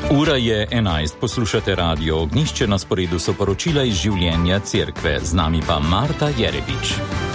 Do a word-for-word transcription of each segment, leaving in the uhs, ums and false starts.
Ura je enajst, poslušate Radio Ognjišče, na sporedu so poročila iz življenja cerkve, z nami pa Marta Jerebič.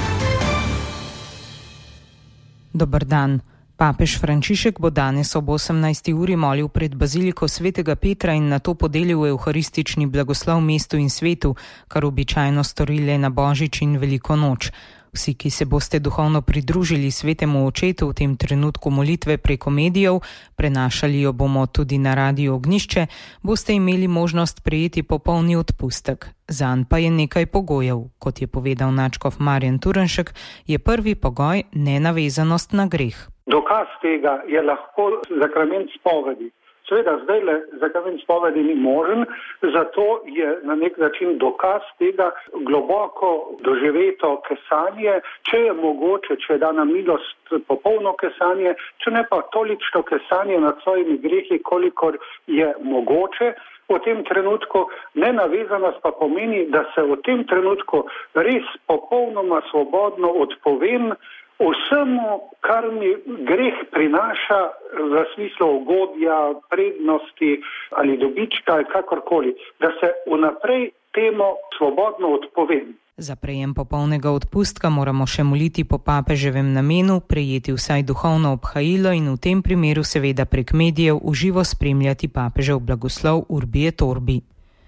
Dober dan. Papež Frančišek bo danes ob osemnajsti uri molil pred baziliko svetega Petra in nato podelil evharistični blagoslov mestu in svetu, kar običajno storile na Božič in Veliko noč. Vsi, ki se boste duhovno pridružili svetemu očetu v tem trenutku molitve preko medijev, prenašali jo bomo tudi na Radio Ognjišče, boste imeli možnost prejeti popolni odpustek. Zanj pa je nekaj pogojev. Kot je povedal nadškof Marjan Turnšek, je prvi pogoj nenavezanost na greh. Dokaz tega je lahko zakrament spovedi. Seveda zdaj le zakrament spovedi ni možen, zato je na nek način dokaz tega globoko doživeto kesanje, če je mogoče, če je dana milost, popolno kesanje, če ne pa tolikšno kesanje nad svojimi grehi, kolikor je mogoče. V tem trenutku nenavezanost pa pomeni, da se v tem trenutku res popolnoma svobodno odpovem vsemu, kar mi greh prinaša v smislu ugodja, prednosti ali dobička ali kakorkoli, da se vnaprej temu svobodno odpovem. Za prejem popolnega odpustka moramo še moliti po papeževem namenu, prejeti vsaj duhovno obhajilo in v tem primeru seveda prek medijev v živo spremljati papežev blagoslov Urbi et Orbi.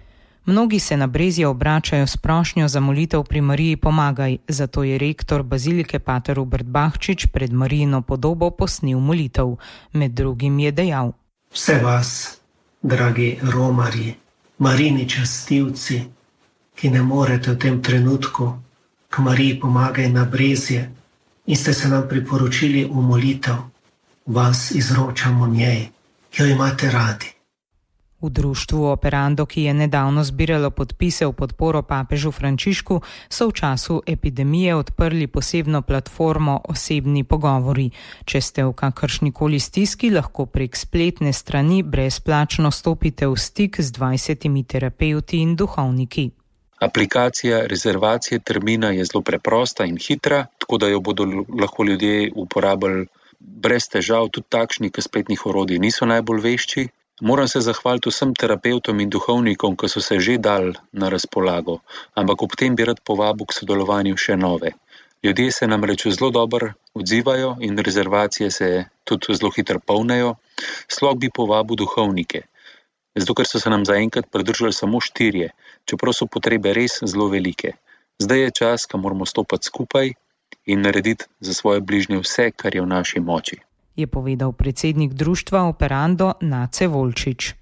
Mnogi se na Brezje obračajo s prošnjo za molitev pri Mariji Pomagaj, zato je rektor bazilike pater Hubert Bahčič pred Marijino podobo posnel molitev. Med drugim je dejal: Vse vas, dragi romarji, Marijini častilci, ki ne morete v tem trenutku k Mariji Pomagaj na Brezje in ste se nam priporočili v molitev, vas izročamo njej, ki jo imate radi. V društvu Operando, ki je nedavno zbiralo podpise v podporo papežu Frančišku, so v času epidemije odprli posebno platformo Osebni pogovori. Če ste v kakršnikoli stiski, lahko prek spletne strani brezplačno stopite v stik z dvajsetimi terapevti in duhovniki. Aplikacija rezervacije termina je zelo preprosta in hitra, tako da jo bodo lahko ljudje uporabljali brez težav, tudi takšni, ki spletnih orodij niso najbolj vešči. Moram se zahvaliti vsem terapevtom in duhovnikom, ki so se že dali na razpolago, ampak ob tem bi rad povabil k sodelovanju še nove. Ljudje se namreč zelo dobro odzivajo in rezervacije se tudi zelo hitro polnejo. Sploh bi povabil duhovnike, zato ker so se nam zaenkrat pridružili samo štirje, čeprav so potrebe res zelo velike. Zdaj je čas, ko moramo stopati skupaj in narediti za svoje bližnje vse, kar je v naši moči, je povedal predsednik društva Operando Nace Volčič.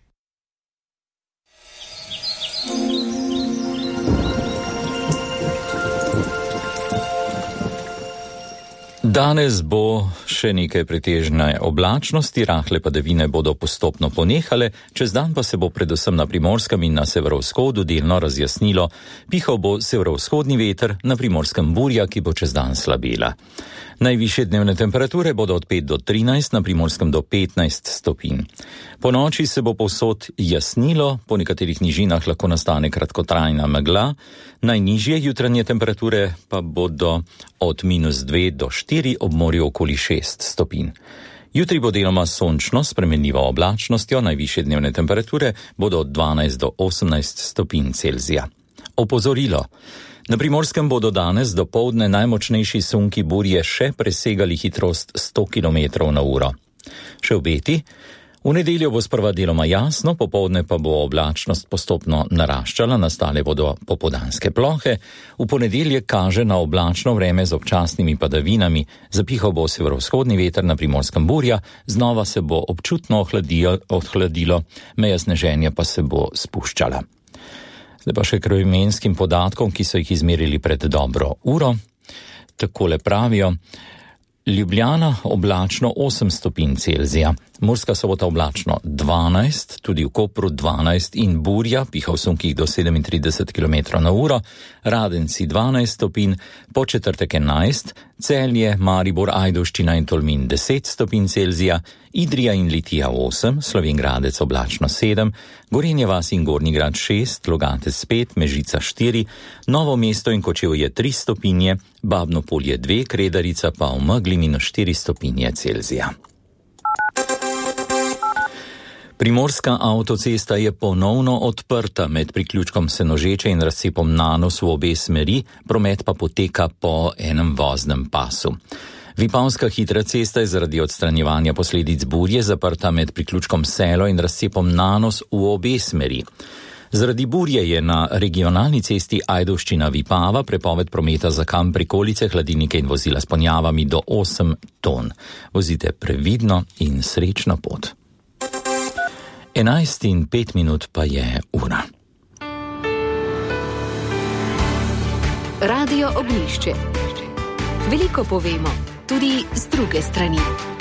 Danes bo še nekaj pretežne oblačnosti, rahle padavine bodo postopno ponehale, čez dan pa se bo predvsem na Primorskem in na severovzhodu delno razjasnilo. Pihal bo severovzhodni veter, na Primorskem burja, ki bo čez dan slabela. Najvišje dnevne temperature bodo od pet do trinajst, na Primorskem do petnajst stopinj. Po noči se bo povsod jasnilo, po nekaterih nižinah lahko nastane kratkotrajna megla, najnižje jutranje temperature pa bodo od minus dve do štiri, ob morju okoli šest stopinj. Jutri bo deloma sončno, spremenljivo oblačnostjo, najvišje dnevne temperature bodo od dvanajst do osemnajst stopinj Celzija. Opozorilo. Na Primorskem bodo danes dopoldne najmočnejši sunki burje še presegali hitrost sto kilometrov na uro. Še obeti. V nedeljo bo sprva deloma jasno, popoldne pa bo oblačnost postopno naraščala, nastale bodo popoldanske plohe. V ponedeljek kaže na oblačno vreme z občasnimi padavinami, zapihal bo severovzhodni veter, na Primorskem burja, znova se bo občutno ohladilo, meja sneženja pa se bo spuščala. Zdaj pa še k vremenskim podatkom, ki so jih izmerili pred dobro uro. Takole pravijo: Ljubljana oblačno osem stopinj Celzija, Murska Sobota oblačno dvanajst, tudi v Kopru dvanajst in burja, piha v sunkih do sedemintrideset kilometrov na uro, Radenci dvanajst stopinj, Podčetrtek enajst, Celje, Maribor, Ajdovščina in Tolmin deset stopinj Celzija, Idrija in Litija osem, Slovenj Gradec oblačno sedem, Gorenje vas in Gornji Grad šest, Logatec pet, Mežica štiri, Novo mesto in Kočevje tri stopinje, Babno Polje dve, Kredarica pa v megli minus štiri stopinje Celzija. Primorska avtocesta je ponovno odprta med priključkom Senožeče in razcepom Nanos v obe smeri, promet pa poteka po enem voznem pasu. Vipavska hitra cesta je zaradi odstranjevanja posledic burje zaprta med priključkom Selo in razcepom Nanos v obe smeri. Zaradi burje je na regionalni cesti Ajdovščina-Vipava prepoved prometa za kamp, prikolice, hladilnike in vozila s ponjavami do osem ton. Vozite previdno in srečno pot. enajst in pet minut pa je ura. Radio Ognjišče. Veliko povemo, tudi z druge strani.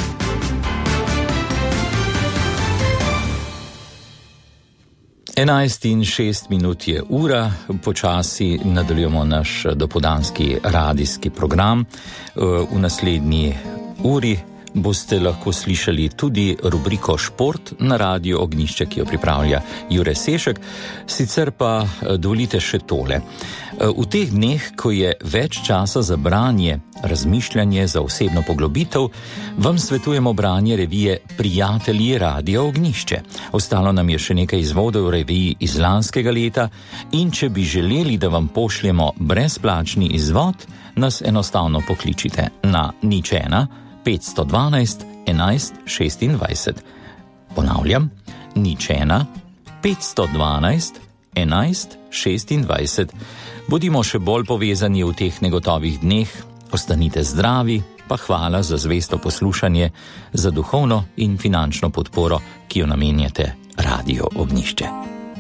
enajst in šest minut je ura, počasi nadaljujemo naš dopoldanski radijski program. V naslednji uri boste lahko slišali tudi rubriko Šport na Radiu Ognjišče, ki jo pripravlja Jure Sešek. Sicer pa dovolite še tole. V teh dneh, ko je več časa za branje, razmišljanje, za osebno poglobitev, vam svetujemo branje revije Prijatelji Radia Ognjišče. Ostalo nam je še nekaj izvodov reviji iz lanskega leta in če bi želeli, da vam pošljemo brezplačni izvod, nas enostavno pokličite na nič ena petsto dvanajst enajst šestindvajset. Ponavljam, nič ena petsto dvanajst enajst šestindvajset. Bodimo še bolj povezani v teh negotovih dneh, ostanite zdravi, pa hvala za zvesto poslušanje, za duhovno in finančno podporo, ki jo namenjate Radio Ognjišče.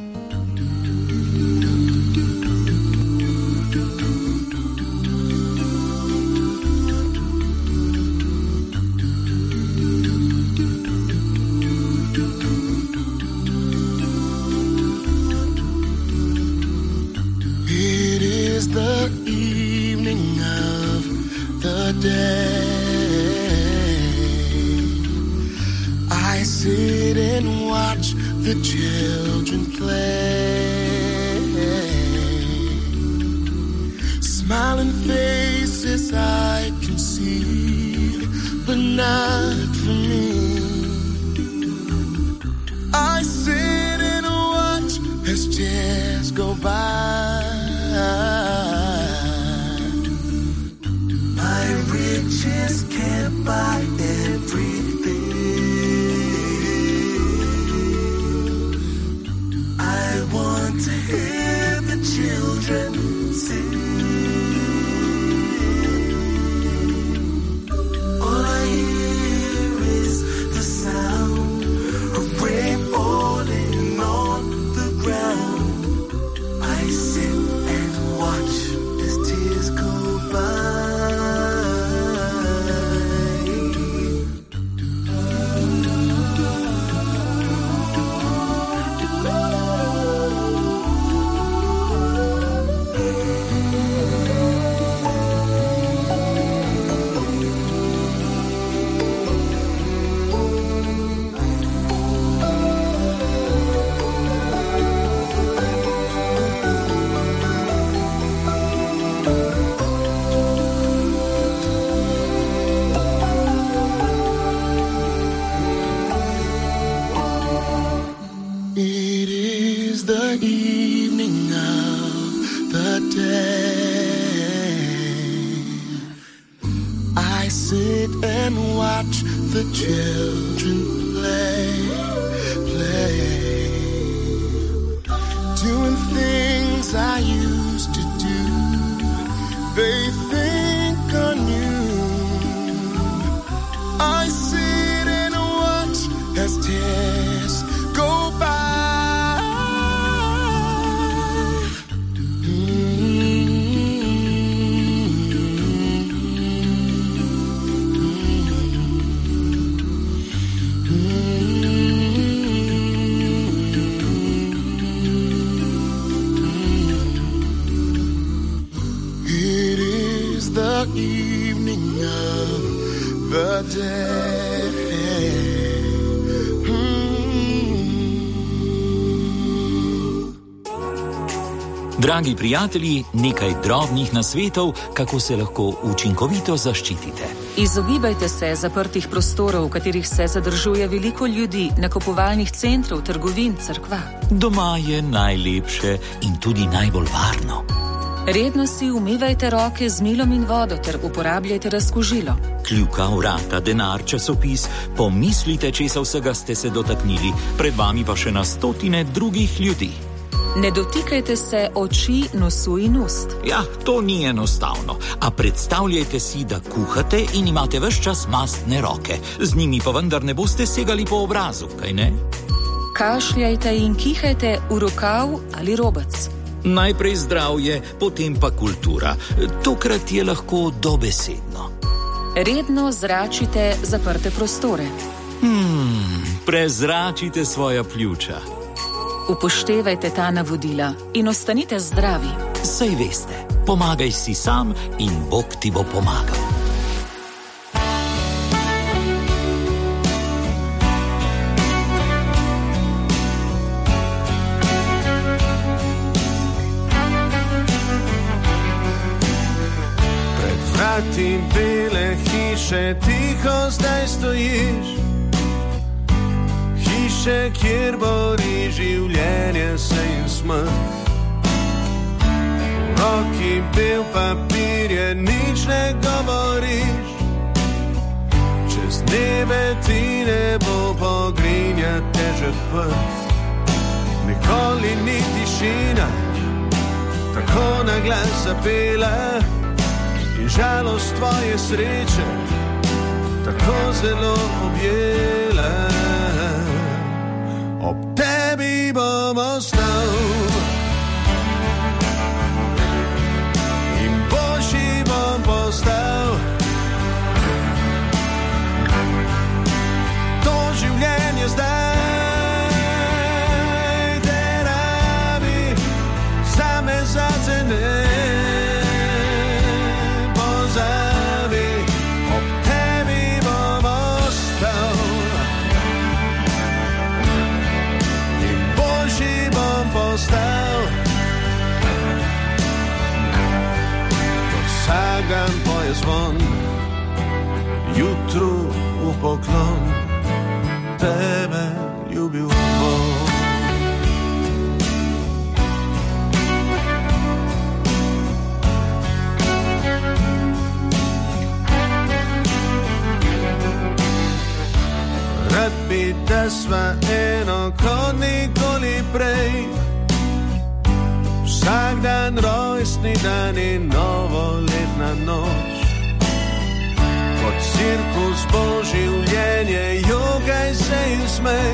I sit and watch the children play. Smiling faces I can see, but not for me. I sit and watch as years go by. My riches can't buy everything. I want to hear the children sing. All I hear is the sound of rain falling on the ground. I sit and watch as tears go by. The children play, play, doing things I used to do. They think I knew. I sit and watch as tears go by. Mm-hmm. Dragi prijatelji, nekaj drobnih nasvetov, kako se lahko učinkovito zaščitite. Izogibajte se zaprtih prostorov, v katerih se zadržuje veliko ljudi, nakupovalnih centrov, trgovin, cerkva. Doma je najlepše in tudi najbolj varno. Redno si umivajte roke z milom in vodo ter uporabljajte razkužilo. Kljuka, vrata, denar, časopis, pomislite, česa vsega ste se dotaknili, pred vami pa še na stotine drugih ljudi. Ne dotikajte se oči, nosu in ust. Ja, to ni enostavno, a predstavljajte si, da kuhate in imate ves čas mastne roke. Z njimi pa vendar ne boste segali po obrazu, kaj ne? Kašljajte in kihajte v rokav ali robec. Najprej zdravje, potem pa kultura. Tokrat je lahko dobesedno. Redno zračite zaprte prostore. Hmm, prezračite svoja pljuča. Upoštevajte ta navodila in ostanite zdravi. Saj veste, pomagaj si sam in Bog ti bo pomagal. Pred vrati bele hiše tiho zdaj stojiš, hiše, kjer bori življenje se in smrt. V roki bel papir je, nič ne govoriš, čez nebe ti ne bo pogrinja težek prst. Nikoli ni tišina tako na glas zapela in žalost tvoje sreče tako zelo objela. Ob tebi bom ostal in boljši bom postal. To življenje zdaj te rabi, zame zate ne pozabi. Ob tebi bom ostal postal. Vsak dan poje zvon, jutru v poklon, tebe ljubil bom. Rad bi, da sva eno kot nikoli prej, vsak dan rojstni dan in novoletna noč. Kot cirkus bo življenje, jokaj se in smej.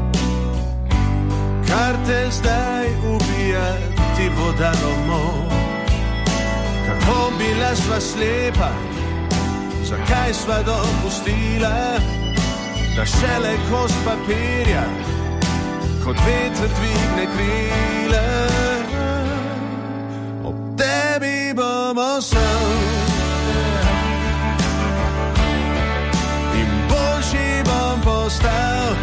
Kar te zdaj ubija, ti bo dalo moč. Kako bila sva slepa, zakaj sva dopustila, da šele kost papirja kot veter dvigne krila. Ob tebi bom ostal in boljši bom postal.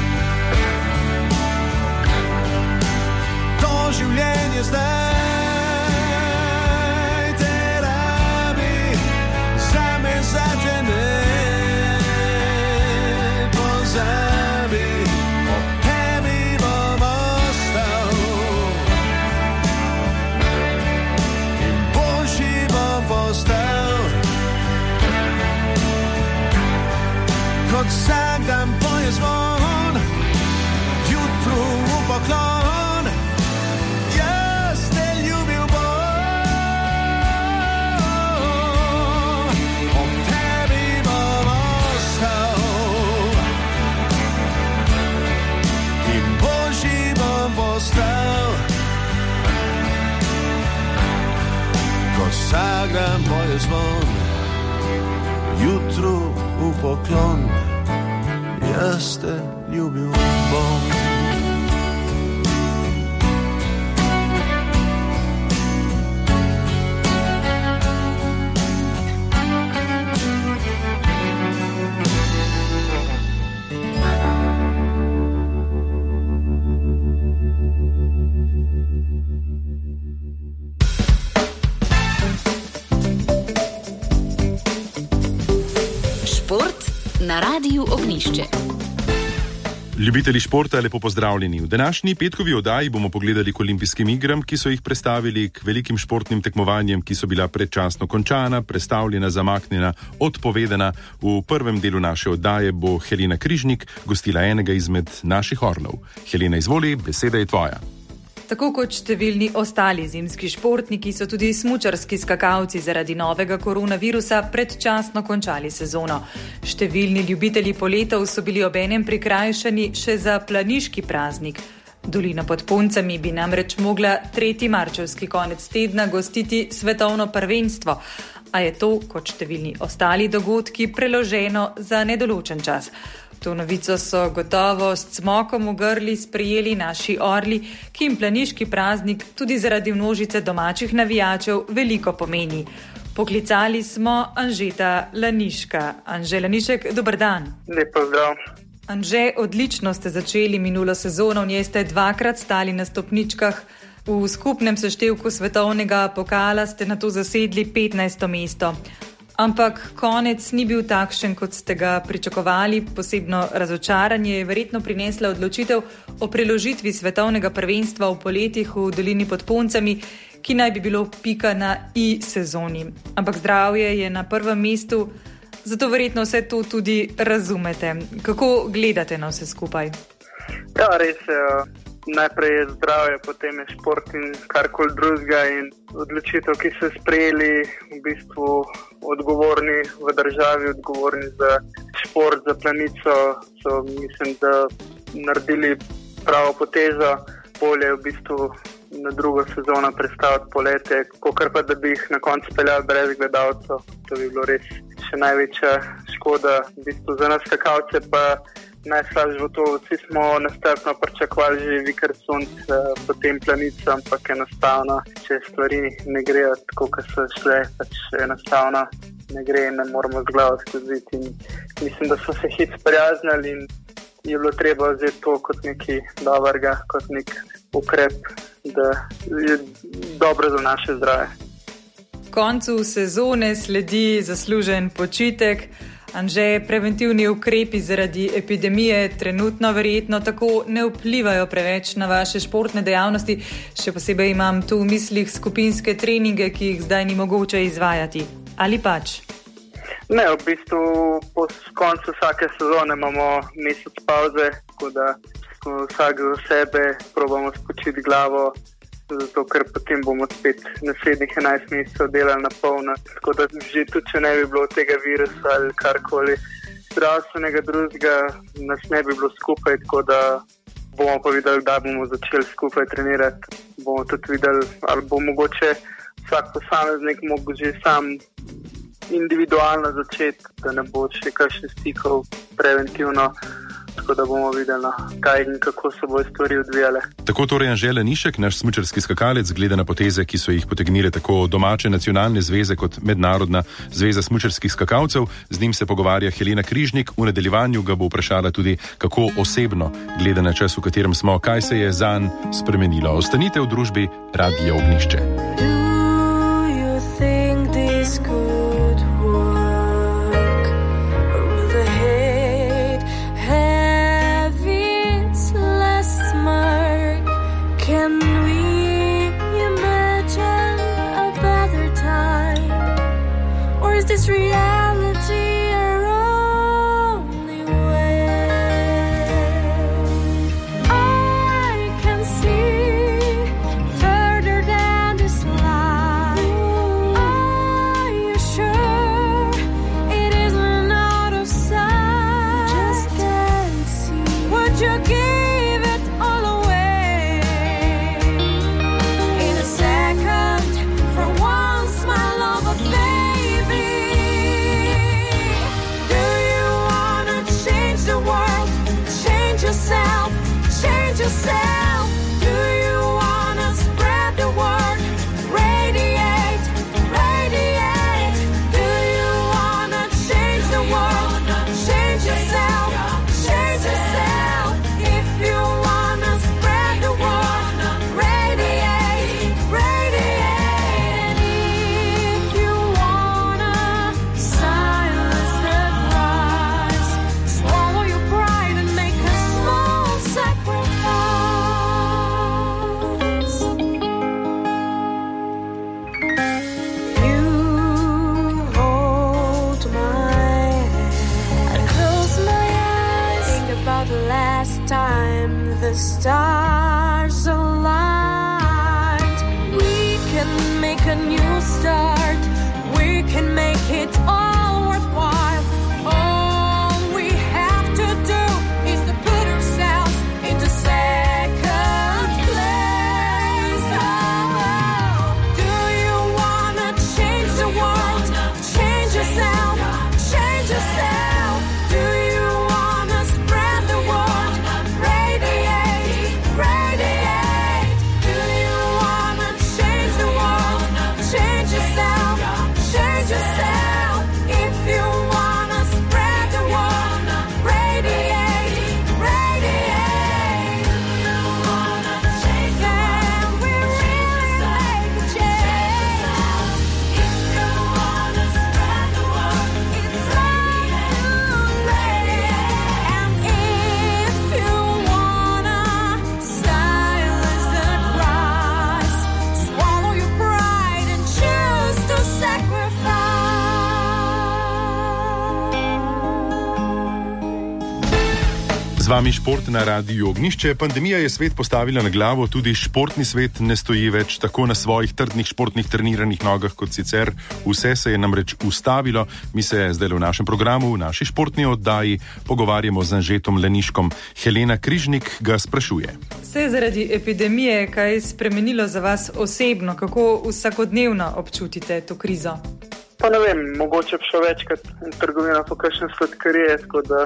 To življenje zdaj te rabi, zame zate ne pozabi. Ob tebi bom ostal in boljši bom postal. Kot vsak dan poje zvon, jutru v poklon, jaz te ljubil bom. Ob tebi bom ostal in boljši bom postal. Kot vsak dan poje zvon, jutru v poklon, jaz te ljubil bom. Ognišče. Ljubitelji športa, lepo pozdravljeni. V današnji petkovi oddaji bomo pogledali k olimpijskim igram, ki so jih prestavili, k velikim športnim tekmovanjem, ki so bila predčasno končana, prestavljena, zamaknjena, odpovedana. V prvem delu naše oddaje bo Helena Križnik gostila enega izmed naših orlov. Helena, izvoli, beseda je tvoja. Tako kot številni ostali zimski športniki so tudi smučarski skakalci zaradi novega koronavirusa predčasno končali sezono. Številni ljubitelji poletov so bili obenem prikrajšani še za planiški praznik. Dolina pod Poncami bi namreč mogla tretji marčevski konec tedna gostiti svetovno prvenstvo, a je to, kot številni ostali dogodki, preloženo za nedoločen čas. To novico so gotovo s cmokom v grli sprejeli naši orli, ki jim planiški praznik tudi zaradi množice domačih navijačev veliko pomeni. Poklicali smo Anžeta Laniška. Anže Lanišek, dober dan. Lep pozdrav. Anže, odlično ste začeli minulo sezono, v njej ste dvakrat stali na stopničkah. V skupnem seštevku svetovnega pokala ste nato zasedli petnajsto mesto. Ampak konec ni bil takšen, kot ste ga pričakovali. Posebno razočaranje je verjetno prinesla odločitev o preložitvi svetovnega prvenstva v poletih v Dolini pod Poncami, ki naj bi bilo pika na i sezoni. Ampak zdravje je na prvem mestu, zato verjetno vse to tudi razumete. Kako gledate na vse skupaj? Ja, res je. Najprej je zdravje, potem je šport in karkoli drugega, in odločitev, ki so sprejeli v bistvu odgovorni v državi, odgovorni za šport, za planico, so mislim, da naredili pravo potezo. Bolje v bistvu na drugo sezono predstaviti poletje, kakor pa da bi jih na koncu peljali brez gledalcev. To bi bilo res še največja škoda. V bistvu za nas skakalce pa najslabše bo to, vsi smo nestrpno pričakovali že vikend sonce, potem planico, ampak enostavno, če stvari ne grejo tako, kot so šle, pač enostavno ne gre in ne moramo z glavo skozi. Mislim, da so se hit sprijaznili in je bilo treba vzeti to kot nekaj dobrega, kot nek ukrep, da je dobro za naše zdravje. Koncu sezone sledi zaslužen počitek. Anže, preventivni ukrepi zaradi epidemije trenutno verjetno tako ne vplivajo preveč na vaše športne dejavnosti, še posebej imam tu v mislih skupinske treninge, ki jih zdaj ni mogoče izvajati. Ali pač? Ne, v bistvu po koncu vsake sezone imamo mesec pauze, tako da vsak za sebe probamo spočiti glavo, zato ker potem bomo spet naslednjih enajst mesecev delali na polno. Tako da že tudi, če ne bi bilo tega virusa ali karkoli zdravstvenega drugega, nas ne bi bilo skupaj, tako da bomo pa videli, da bomo začeli skupaj trenirati. Bomo tudi videli, ali bo mogoče vsak posameznik mogel že sam individualno začeti, da ne bo še kakšnih stikov preventivno. Tako da bomo videli, kaj in kako se bojo stvari odvijale. Tako torej Anže Lanišek, naš smučarski skakalec, gleda na poteze, ki so jih potegnile tako domače nacionalne zveze kot mednarodna zveza smučarskih skakalcev. Z njim se pogovarja Helena Križnik. V nadaljevanju ga bo vprašala tudi, kako osebno gleda na čas, v katerem smo, kaj se je zanj spremenilo. Ostanite v družbi Radia Ognišče. This reality our only way. I can see further than this life. Are you sure it isn't out of sight? Just can't see. Would you give it all away in a second for once, my love of baby? Yourself, change yourself. Do you wanna spread the word? Radiate, radiate. Do you wanna change the world? Change yourself, change yourself. If you wanna spread the word, radiate, radiate. If you wanna silence the cries, last time the stars aligned. We can make a new start. We can make it all worthwhile. All we have to do is to put ourselves into second place. Oh, do you wanna change the world? Change yourself. Change yourself. Do you wanna spread the word? Radiate, radiate. Do you wanna change the world? Change yourself. Change yourself. If you wanna spread the word, radiate, radiate. Can we really make a change? If you wanna spread the word, it's radiate. And if you wanna silence the cries, swallow your pride and choose to sacrifice. Z vami Šport na Radiu Ognišče. Pandemija je svet postavila na glavo, tudi športni svet ne stoji več tako na svojih trdnih športnih treniranih nogah kot sicer. Vse se je namreč ustavilo. Mi se zdaj v našem programu, v naši športni oddaji pogovarjamo z Anžetom Leniškom. Helena Križnik ga sprašuje. Se je zaradi epidemije kaj spremenilo za vas osebno? Kako vsakodnevno občutite to krizo? Pa ne vem, mogoče bi šel večkrat v trgovino po kakšne sladkarije, tako da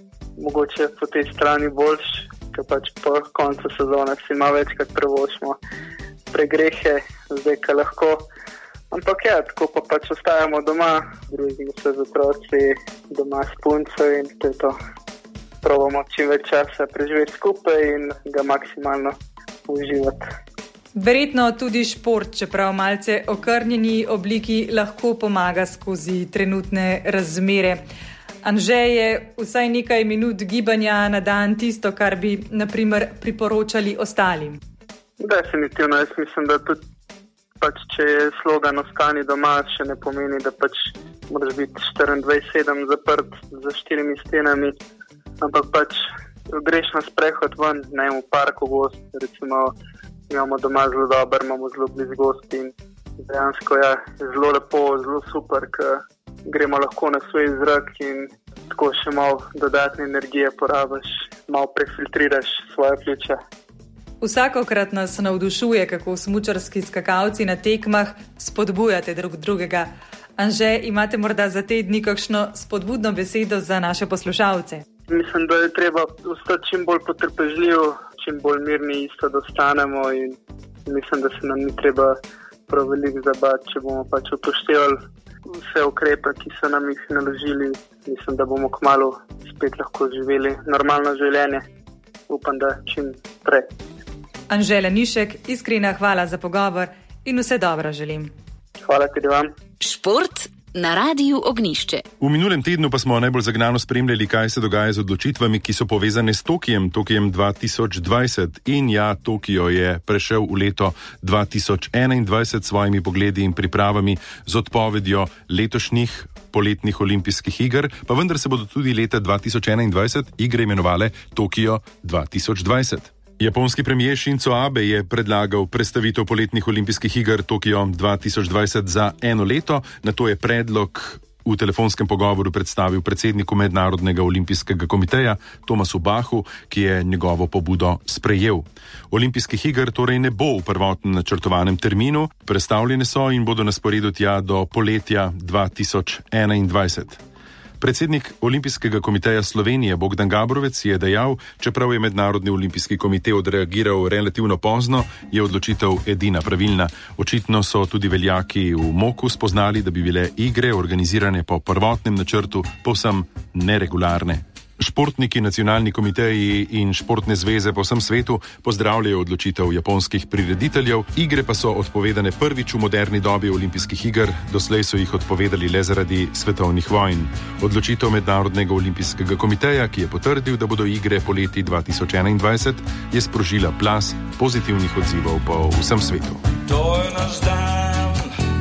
mogoče po tej strani boljš, ker pač po koncu sezone si malo večkrat prevošimo pregrehe, zdaj ka lahko. Ampak ja, tako pa pač ostajamo doma, družimo se z otroci, doma s punco in to je to. Probamo čim več časa preživeti skupaj in ga maksimalno uživati. Verjetno tudi šport, čeprav malce okrnjeni obliki, lahko pomaga skozi trenutne razmere. Anže, je vsaj nekaj minut gibanja na dan tisto, kar bi, na primer, priporočali ostalim? Definitivno, jaz mislim, da tudi pač, če je slogan ostani doma, še ne pomeni, da pač moraš biti štiriindvajset sedem zaprt za štirimi stenami, ampak pač greš na sprehod ven, ne v parku gost, recimo imamo doma zelo dober, imamo zelo blizu gosti in dejansko je zelo lepo, zelo super, ker gremo lahko na svoj zrak in tako še malo dodatne energije porabiš, malo prefiltriraš svoje pljuča. Vsakokrat nas navdušuje, kako smučarski skakalci na tekmah spodbujate drug drugega. Anže, imate morda za te dni kakšno spodbudno besedo za naše poslušalce? Mislim, da je treba ostati čim bolj potrpežljiv, čim bolj mirni isto dostanemo in mislim, da se nam ni treba prav veliko zabati, če bomo pač upoštevali vse ukrepe, ki so nam jih naložili. Mislim, da bomo kmalu spet lahko živeli normalno življenje. Upam, da čim prej. Anže Lenišek, iskrena hvala za pogovor in vse dobro želim. Hvala tudi vam. Šport na Radiu Ognišče. V minulem tednu pa smo najbolj zagnano spremljali, kaj se dogaja z odločitvami, ki so povezane s Tokijem, Tokijem dva tisoč dvajset. In ja, Tokio je prešel v leto dva tisoč enaindvajset s svojimi pogledi in pripravami z odpovedjo letošnjih poletnih olimpijskih iger, pa vendar se bodo tudi leta dva tisoč enaindvajset igre imenovale Tokio dva tisoč dvajset. Japonski premijer Shinzo Abe je predlagal prestavitev poletnih olimpijskih iger Tokio dva tisoč dvajset za eno leto, nato je predlog v telefonskem pogovoru predstavil predsedniku Mednarodnega olimpijskega komiteja Tomasu Bachu, ki je njegovo pobudo sprejel. Olimpijskih iger torej ne bo v prvotnem načrtovanem terminu, prestavljene so in bodo na sporedu tja do poletja dva tisoč enaindvajset. Predsednik Olimpijskega komiteja Slovenije Bogdan Gabrovec je dejal, čeprav je Mednarodni olimpijski komitej odreagiral relativno pozno, je odločitev edina pravilna. Očitno so tudi veljaki v Moku spoznali, da bi bile igre organizirane po prvotnem načrtu povsem neregularne. Športniki, nacionalni komiteji in športne zveze po vsem svetu pozdravljajo odločitev japonskih prirediteljev. Igre pa so odpovedane prvič v moderni dobi olimpijskih iger, doslej so jih odpovedali le zaradi svetovnih vojn. Odločitev Mednarodnega olimpijskega komiteja, ki je potrdil, da bodo igre poleti dva tisoč enaindvajset, je sprožila plaz pozitivnih odzivov po vsem svetu. To je naš dan,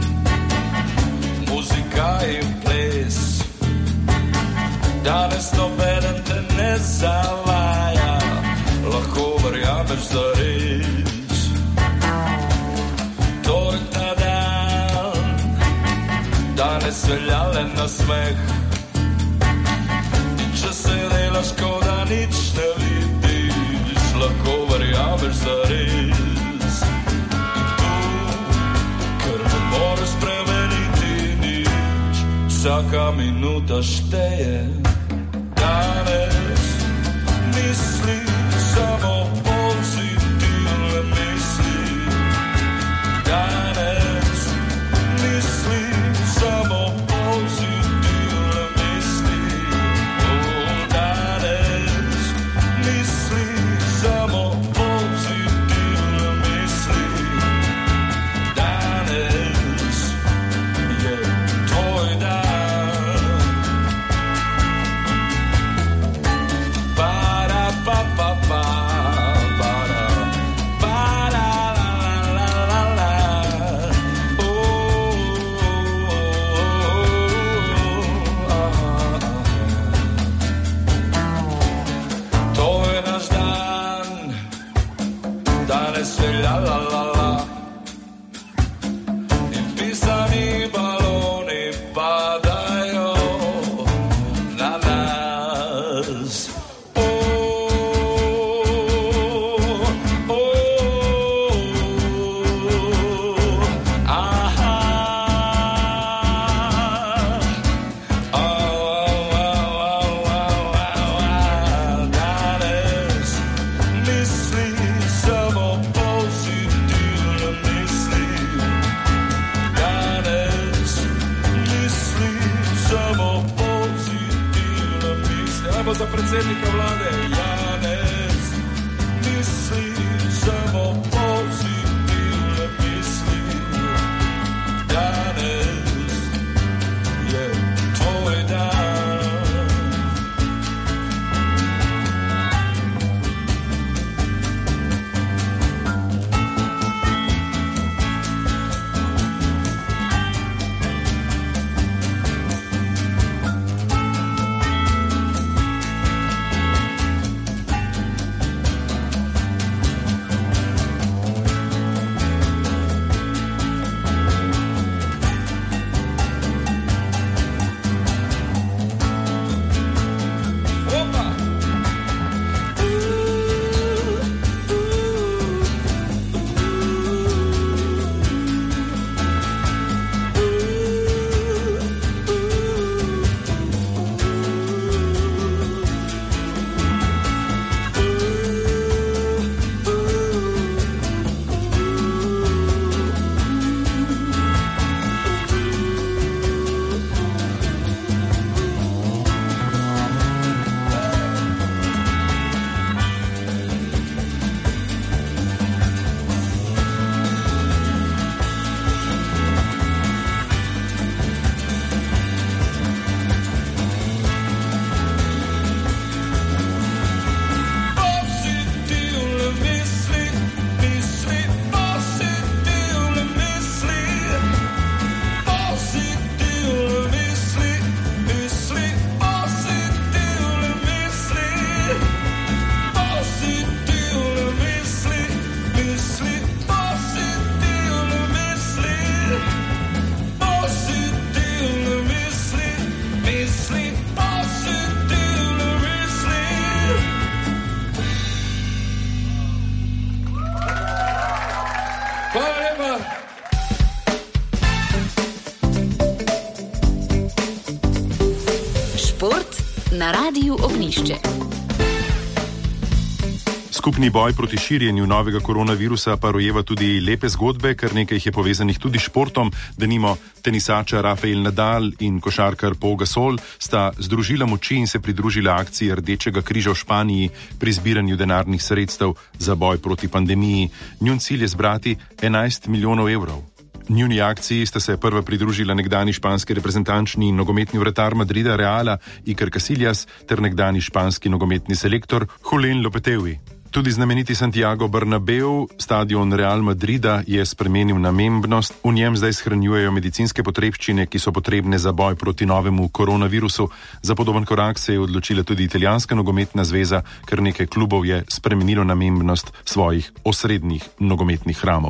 muzika in ples. Danes nobeden te ne zavaja. smeh. Če se delaš, kot da nič ne vidiš, lahko verjameš zares. Tu, ker ne moreš spremeniti nič, vsaka minuta šteje. Danes misli samo pozitivne misli. Danes misli samo pozitivne misli. Oh, danes misli samo pozitivne misli. Danes je tvoj dan. Para pa pa pa para para la la la la la. Oh, oh, oh, oh. To je naš dan, danes je la la la la. In pisani baloni padajo na nas. Oh, oh, aha. Oh, oh, oh, oh, oh. Danes misli samo pozitivne misli. Danes misli samo pozitivne misli. Ajmo za predsednika vlade. Janez misli samo pozitivne misli. Danes je tvoj dan. Opa! Pozitivne misli, misli, pozitivne misli. Pozitivne misli, misli, pozitivne misli. Pozitivne misli, misli, pozitivne misli. Pozitivne misli, misli, pozitivne misli. Hvala lepa. Šport na Radiu Ognjišče. Skupni boj proti širjenju novega koronavirusa pa rojeva tudi lepe zgodbe, kar nekaj jih je povezanih tudi s športom. Denimo tenisača Rafael Nadal in košarkar Pau Gasol sta združila moči in se pridružila akciji Rdečega križa v Španiji pri zbiranju denarnih sredstev za boj proti pandemiji. Njun cilj je zbrati enajst milijonov evrov. Njuni akciji sta se prva pridružila nekdani španski reprezentančni in nogometni vratar Madrida Reala Iker Casillas ter nekdani španski nogometni selektor Julen Lopetegui. Tudi znameniti Santiago Bernabeu, stadion Real Madrida, je spremenil namembnost. V njem zdaj shranjujejo medicinske potrebščine, ki so potrebne za boj proti novemu koronavirusu. Za podoben korak se je odločila tudi italijanska nogometna zveza, ker nekaj klubov je spremenilo namembnost svojih osrednjih nogometnih hramov.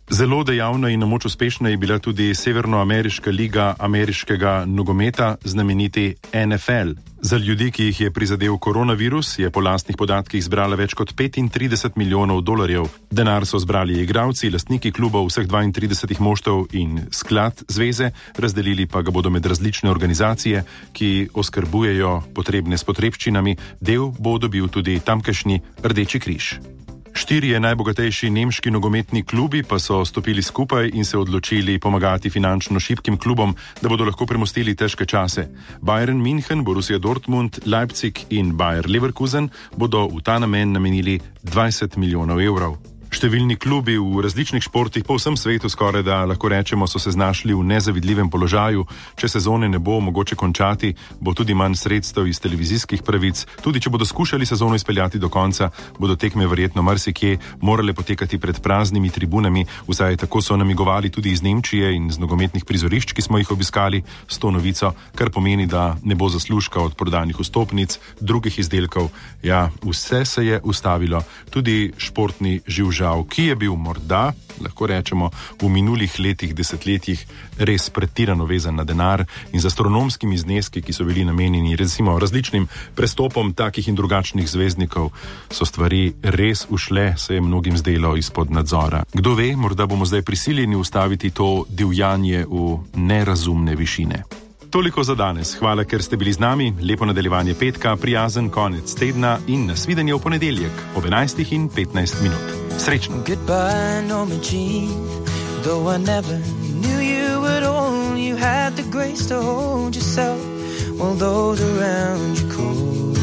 Zelo dejavna in na moč uspešna je bila tudi Severnoameriška liga ameriškega nogometa, znameniti N F L. Za ljudi, ki jih je prizadel koronavirus, je po lastnih podatkih zbrala več kot petintrideset milijonov dolarjev. Denar so zbrali igralci, lastniki klubov vseh dvaintridesetih moštev in sklad zveze, razdelili pa ga bodo med različne organizacije, ki oskrbujejo potrebne s potrebščinami. Del bo dobil tudi tamkajšnji Rdeči križ. Štirje najbogatejši nemški nogometni klubi pa so stopili skupaj in se odločili pomagati finančno šibkim klubom, da bodo lahko premostili težke čase. Bayern München, Borussia Dortmund, Leipzig in Bayer Leverkusen bodo v ta namen namenili dvajset milijonov evrov. Številni klubi v različnih športih po vsem svetu skoraj da lahko rečemo so se znašli v nezavidljivem položaju. Če sezone ne bo mogoče končati, bo tudi manj sredstev iz televizijskih pravic. Tudi če bodo skušali sezono izpeljati do konca, bodo tekme verjetno marsikje morale potekati pred praznimi tribunami. Vsaj tako so namigovali tudi iz Nemčije in z nogometnih prizorišč, ki smo jih obiskali s to novico, kar pomeni, da ne bo zaslužka od prodanih vstopnic, drugih izdelkov. Ja, vse se je ustavilo, tudi športni živžav, ki je bil morda, lahko rečemo, v minulih letih, desetletjih res pretirano vezan na denar in z astronomskimi zneski, ki so bili namenjeni recimo različnim prestopom takih in drugačnih zvezdnikov, so stvari res ušle, se je mnogim zdelo, izpod nadzora. Kdo ve, morda bomo zdaj prisiljeni ustaviti to divjanje v nerazumne višine. Toliko za danes. Hvala, ker ste bili z nami. Lepo nadaljevanje petka, prijazen konec tedna in nasvidenje v ponedeljek ob enajstih in petnajst minut. Srečno. Goodbye, Norma Jean. Though I never knew you at all, you had the grace to hold yourself while those around you crawled.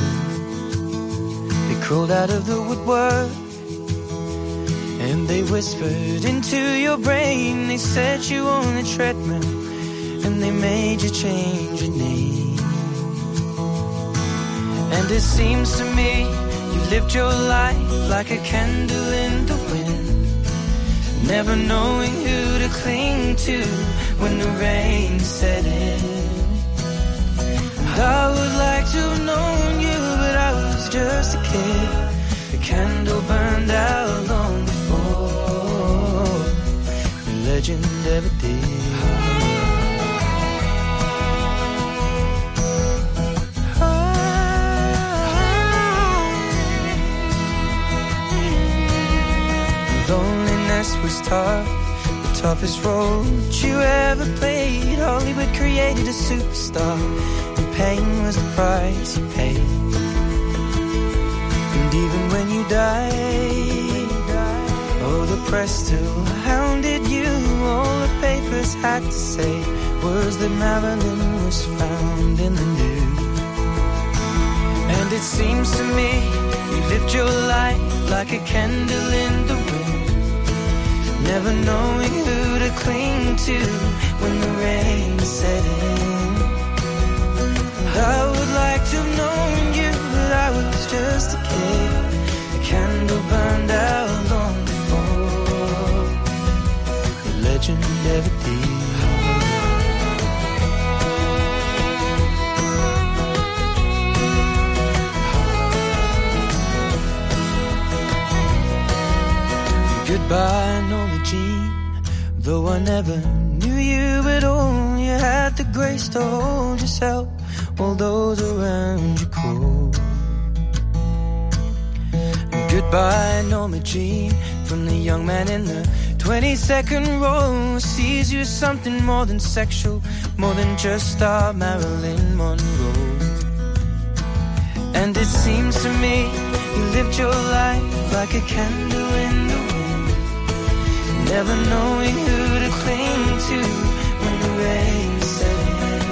They crawled out of the woodwork and they whispered into your brain. They set you on the treadmill and they made you change your name. And it seems to me you lived your life like a candle in the wind, never knowing who to cling to when the rain set in. I would like to have known you, but I was just a kid. The candle burned out long before the legend ever did. Loneliness was tough, the toughest role you ever played. Hollywood created a superstar, and pain was the price you paid. And even when you died, oh, the press still hounded you. All the papers had to say was that Marilyn was found in the news. And it seems to me you lived your life like a candle in the wind, never knowing who to cling to when the rain set in. I would like to have known you, but I was just a kid. The candle burned out long before the legend ever did. Goodbye, Norma Jean. Though I never knew you at all, you had the grace to hold yourself while those around you crawled. Goodbye, Norma Jean. From the young man in the twenty-second row, sees you as something more than sexual, more than just our Marilyn Monroe. And it seems to me you lived your life like a candle in the wind, never knowing who to cling to when the rain set in.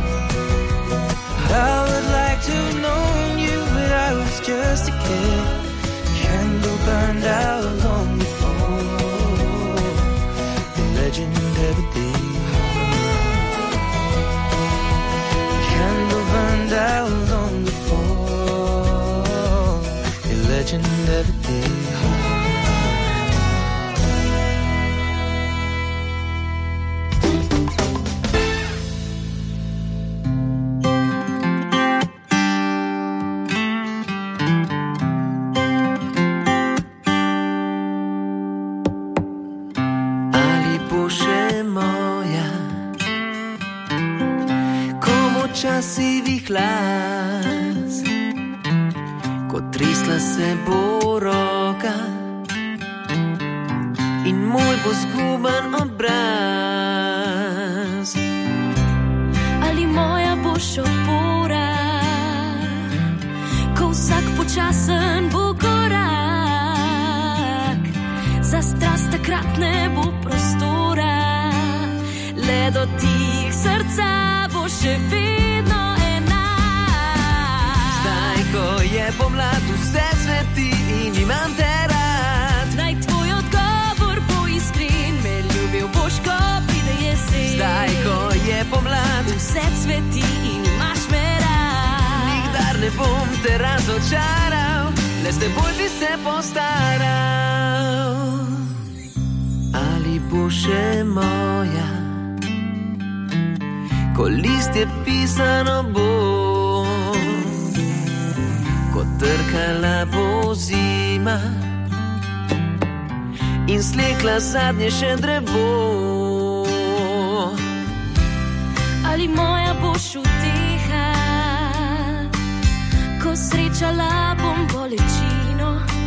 I would like to have known you, but I was just a kid. Candle burned out long before the legend ever did. Candle burned out long before the legend ever did. sivih las, ko tresla se bo roka in moj bo zguban obraz. Ali moja boš opora, ko vsak počasen bo korak, za strast takrat ne bo prostora, le dotik srca bo še vedno enak. Zdaj, ko je pomlad, vse cveti in imam te rad. Naj tvoj odgovor bo iskren, me ljubil boš, ko pride jesen. Zdaj, ko je pomlad, vse cveti in imaš me rad. Nikdar ne bom te razočaral, le s teboj bi se postaral. Ali bo še moja, ko listje pisano bo, ko trkala bo zima in slekla zadnje še drevo. Ali moja boš uteha, ko srečala bom bolečino,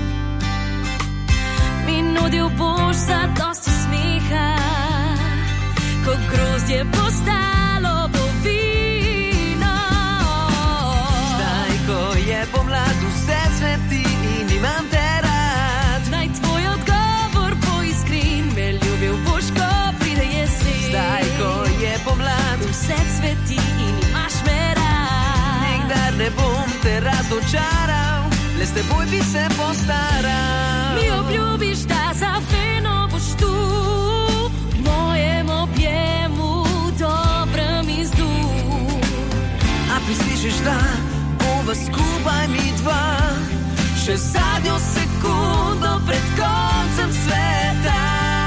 mi nudil boš za dosti smeha, ko grozdje postalo bo vino. Zdaj, ko je pomlad, vse cveti in imam te rad. Naj tvoj odgovor bo iskren, me ljubil boš, ko pride jesen. Zdaj, ko je pomlad, vse cveti in imaš me rad. Nikdar ne bom te razočaral, le s teboj bi se postaral. Mi obljubiš, da za vedno boš tu, v mojem objemu, dobrem izdu. A prislišiš, da bova skupaj mi dva, še zadnjo sekundo pred koncem sveta.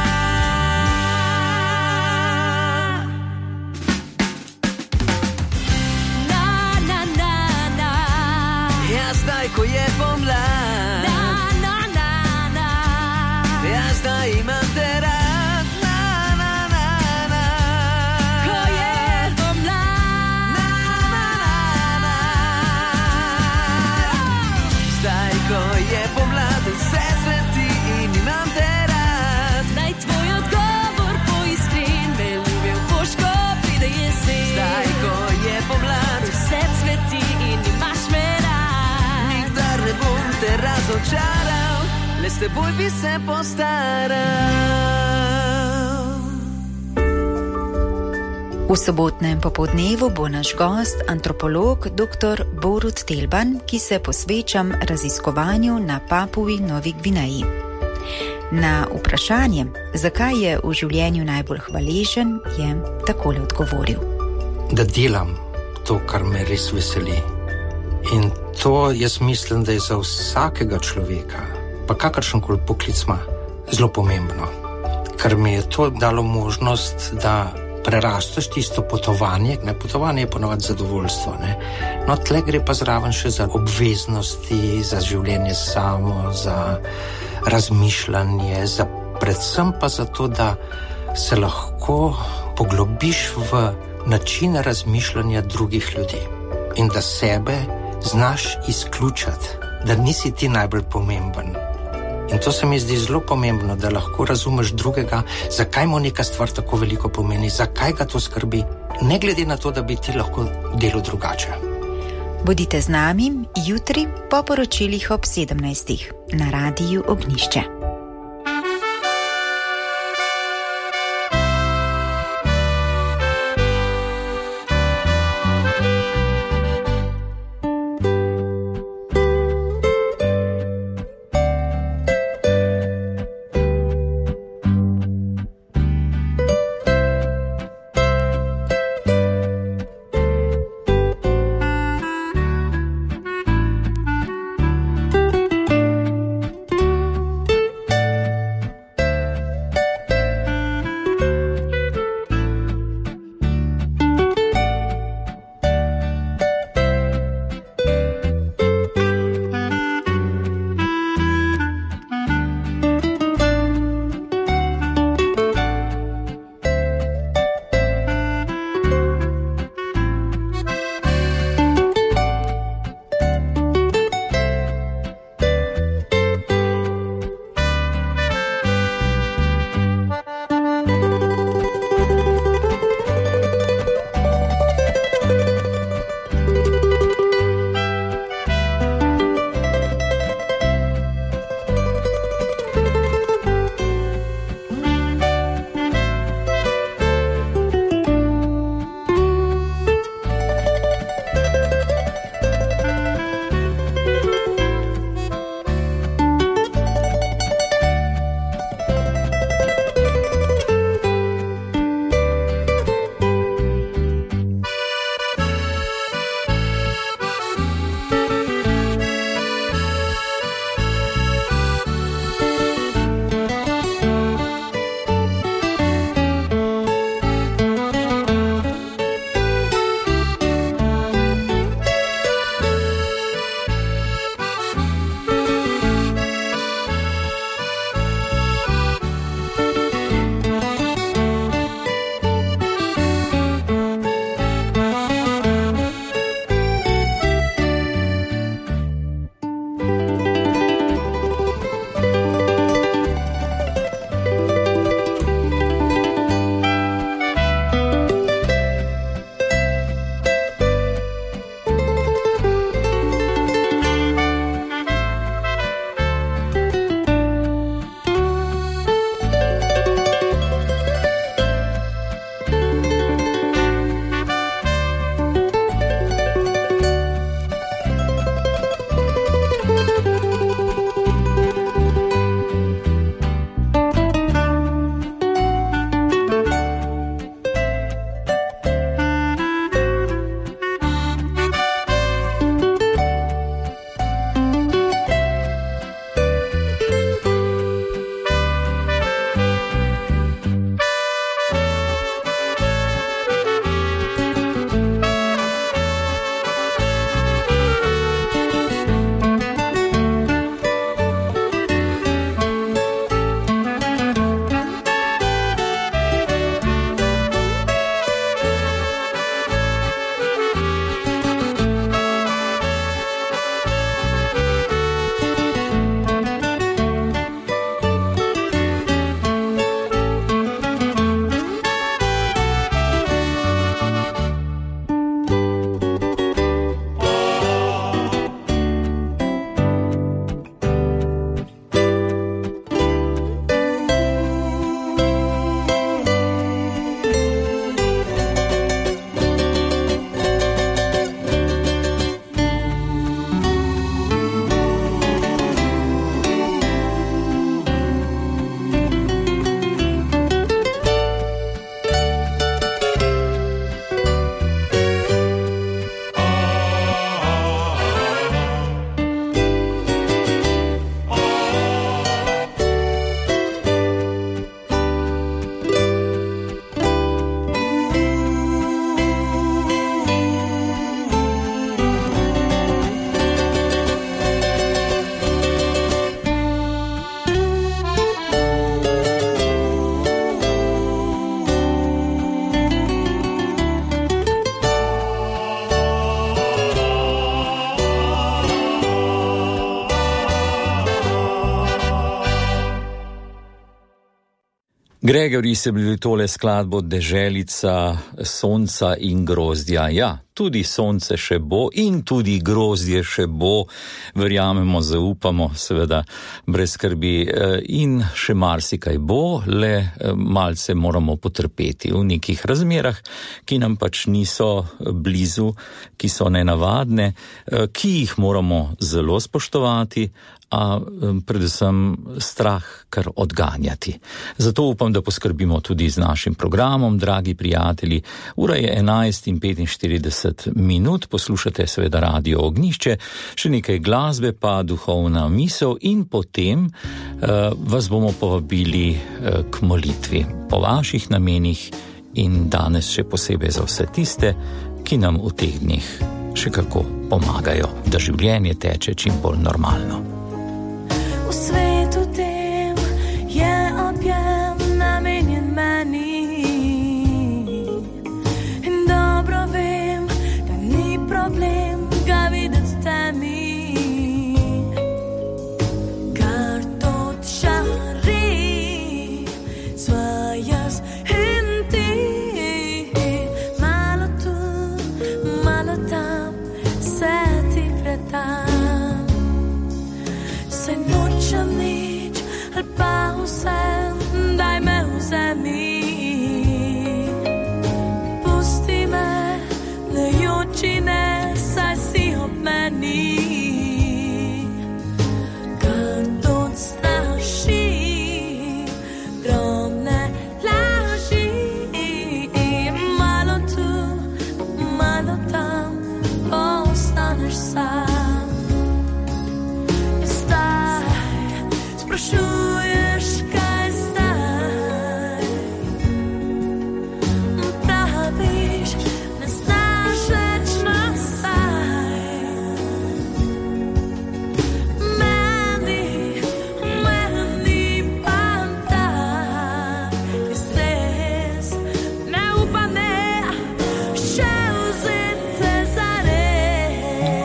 Na, na, na, na. Ja, zdaj, ko je pomlad, Na, na, na, na. ja, zdaj imam te rad. Na, na, na, na. Ko je pomlad. Na, na, na, na. Zdaj, ko je pomlad, vse cveti in imam te rad. Naj tvoj odgovor bo iskren, me ljubil boš, ko pride jesen. Zdaj, ko je pomlad, vse cveti in imaš me rad. nikdar ne bom te razočaral, le s teboj bi se postaral. V sobotnem popoldnevu bo naš gost antropolog dr. Borut Telban, ki se posveča raziskovanju na Papuji Novi Gvineji. Na vprašanje, zakaj je v življenju najbolj hvaležen, je takole odgovoril. Da delam to, kar me res veseli. In to jaz mislim, da je za vsakega človeka, pa kakršenkoli poklic ima, zelo pomembno. Ker mi je to dalo možnost, da prerastaš tisto potovanje, ne, potovanje je ponovadi zadovoljstvo, ne. No, tle gre pa zraven še za obveznosti, za življenje samo, za razmišljanje, za predvsem pa za to, da se lahko poglobiš v način razmišljanja drugih ljudi in da sebe znaš izključati, da nisi ti najbolj pomemben. In to se mi zdi zelo pomembno, da lahko razumeš drugega, zakaj mu neka stvar tako veliko pomeni, zakaj ga to skrbi, ne glede na to, da bi ti lahko delal drugače. Bodite z nami jutri po poročilih ob sedemnajstih na Radiu Ognjišče. Gregori se bili tole skladbo Deželica sonca in grozdja. Ja, tudi sonce še bo in tudi grozdje še bo, verjamemo, zaupamo, seveda, brez skrbi. In še marsikaj bo, le malce moramo potrpeti v nekih razmerah, ki nam pač niso blizu, ki so nenavadne, ki jih moramo zelo spoštovati, a predvsem strah kar odganjati. Zato upam, da poskrbimo tudi z našim programom, dragi prijatelji. Ura je enajst in petinštirideset minut, poslušate seveda Radio Ognjišče, še nekaj glasbe, pa duhovna misel in potem uh, vas bomo povabili uh, k molitvi po vaših namenih in danes še posebej za vse tiste, ki nam v teh dneh še kako pomagajo, da življenje teče čim bolj normalno. V svetu tem je objem namenjen meni in dobro vem, da ni problem ga videti s temi, kar to čari sva jaz in ti, malo tu, malo tam se ti pretam. Nočem nič, ali pa vsem, daj me vzemi. Pusti me, ne joči ne, saj si ob meni. Kar to straši, drobne laži. Malo tu, malo tam, ostaneš sam. Sprašuješ, kaj zdaj? Praviš, ne znaš več nazaj. Meni, meni pa tak je stres. Ne upa ne, še vzeti zares.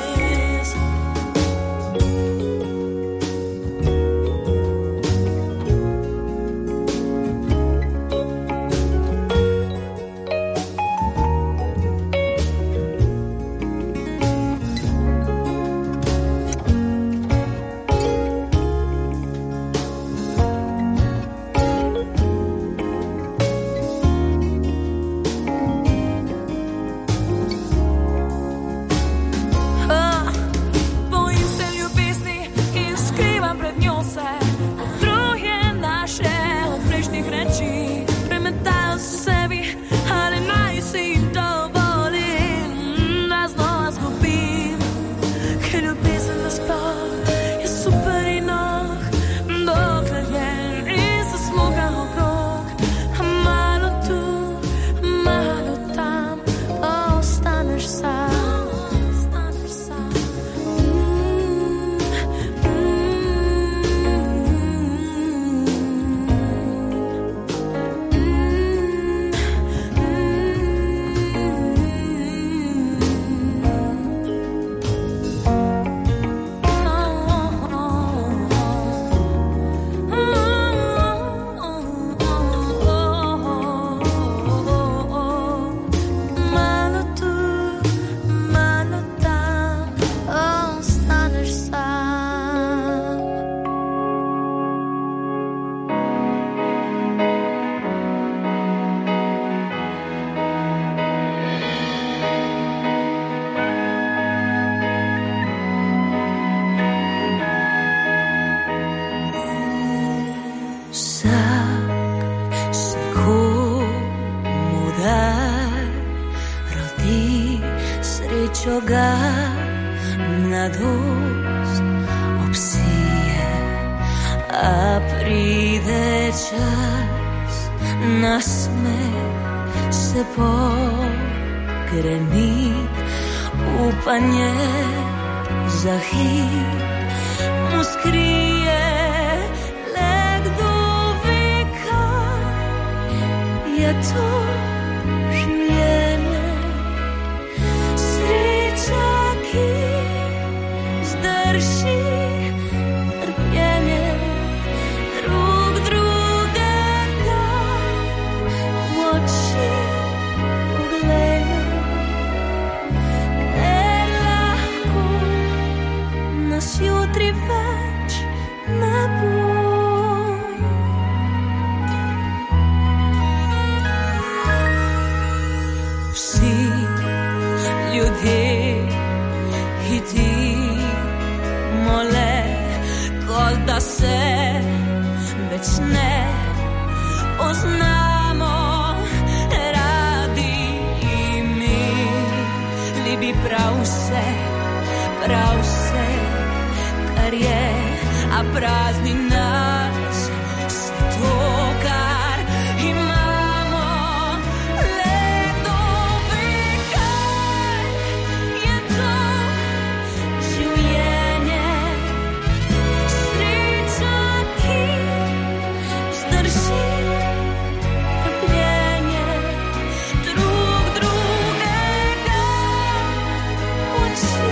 Ga mladost obsije, a pride čas, nasmeh se pogreni, upanje za hip mu skrije, le kdo ve, kaj je to življenje. Ki zdrži trpljenje drug drugega. več ne poznamo radi imeli bi prav vse, prav vse, kar je, a prazni nas vse to, kar imamo. Le kdo ve, kaj je to življenje, sreča, ki zdrži trpljenje drug drugega v oči.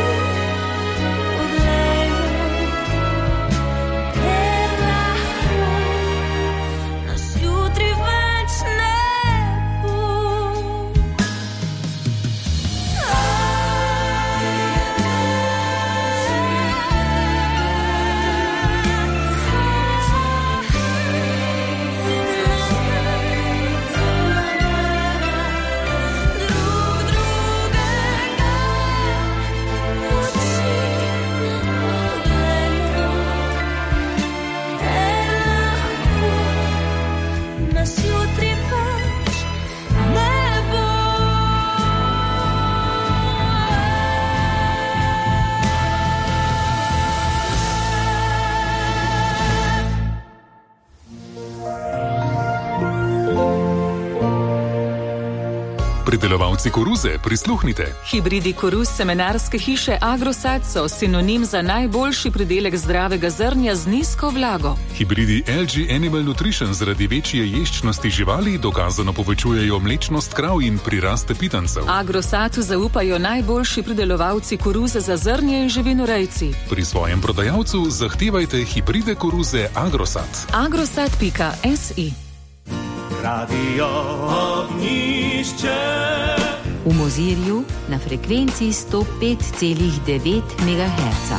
Pridelovalci koruze, prisluhnite. Hibridi koruz semenarske hiše Agrosad so sinonim za najboljši pridelek zdravega zrnja z nizko vlago. Hibridi L G Animal Nutrition zaradi večje ješčnosti živali dokazano povečujejo mlečnost krav in prirast pitancev. Agrosadu zaupajo najboljši pridelovalci koruze za zrnje in živinorejci. Pri svojem prodajalcu zahtevajte hibride koruze Agrosad. agrosad pika si Radio Ognjišče. V Mozirju na frekvenci sto pet celih devet megaherca.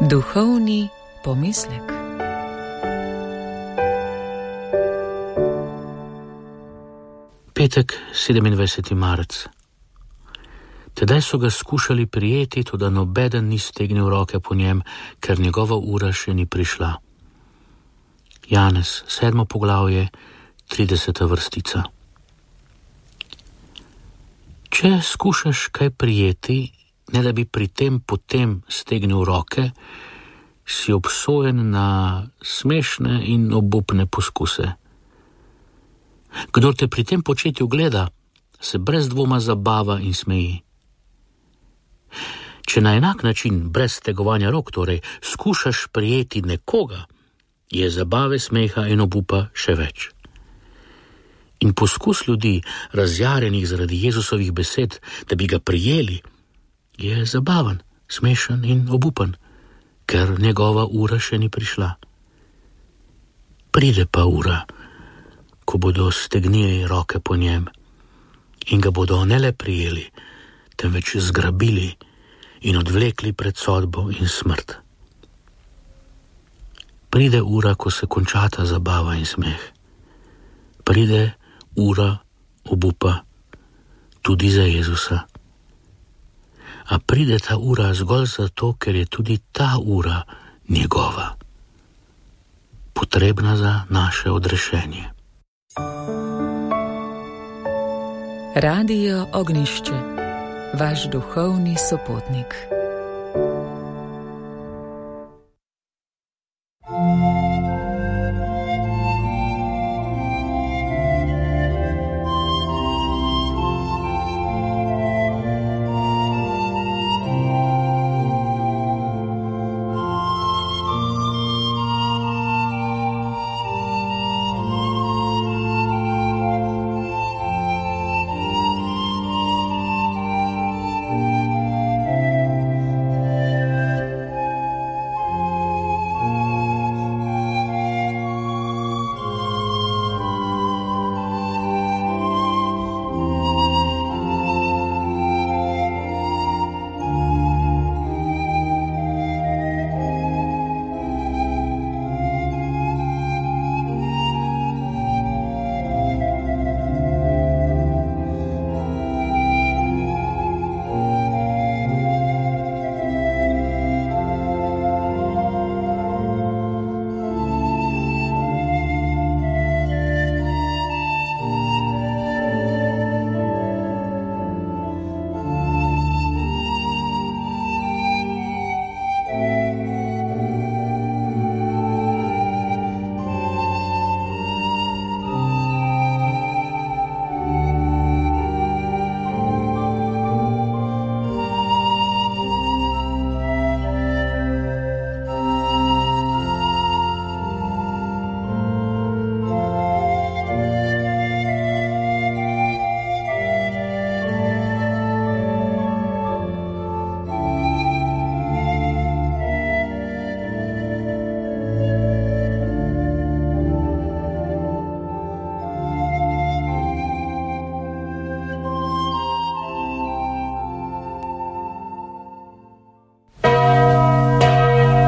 Duhovni pomislek. Petek, sedemindvajseti marec. Tedaj so ga skušali prijeti, toda nobeden ni stegnil roke po njem, ker njegova ura še ni prišla. Janez, sedmo poglavje, trideseta vrstica. Če skušaš kaj prijeti, ne da bi pri tem potem stegnil roke, si obsojen na smešne in obupne poskuse. Kdor te pri tem početju gleda, se brez dvoma zabava in smeji. Če na enak način, brez stegovanja rok, torej, skušaš prijeti nekoga, je zabave, smeha in obupa še več. In poskus ljudi, razjarjenih zaradi Jezusovih besed, da bi ga prijeli, je zabaven, smešen in obupen, ker njegova ura še ni prišla. Pride pa ura, ko bodo stegnili roke po njem in ga bodo ne le prijeli, temveč zgrabili in odvlekli pred sodbo in smrt. Pride ura, ko se končata zabava in smeh. Pride ura obupa tudi za Jezusa. A pride ta ura zgolj zato, ker je tudi ta ura njegova, potrebna za naše odrešenje. Radio Ognišče, vaš duhovni sopotnik.